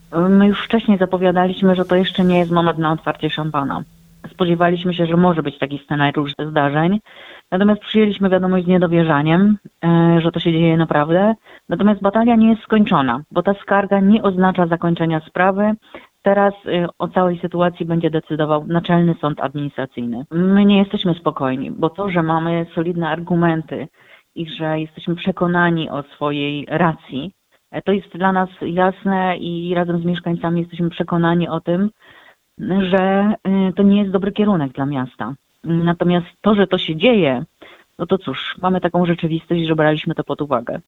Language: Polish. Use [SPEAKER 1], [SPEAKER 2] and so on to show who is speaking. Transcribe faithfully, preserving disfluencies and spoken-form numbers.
[SPEAKER 1] My już wcześniej zapowiadaliśmy, że to jeszcze nie jest moment na otwarcie szampana. Spodziewaliśmy się, że może być taki scenariusz zdarzeń, natomiast przyjęliśmy wiadomość z niedowierzaniem, że to się dzieje naprawdę. Natomiast batalia nie jest skończona, bo ta skarga nie oznacza zakończenia sprawy. Teraz o całej sytuacji będzie decydował Naczelny Sąd Administracyjny. My nie jesteśmy spokojni, bo to, że mamy solidne argumenty i że jesteśmy przekonani o swojej racji, to jest dla nas jasne i razem z mieszkańcami jesteśmy przekonani o tym, że to nie jest dobry kierunek dla miasta. Natomiast to, że to się dzieje, no to cóż, mamy taką rzeczywistość, że braliśmy to pod uwagę.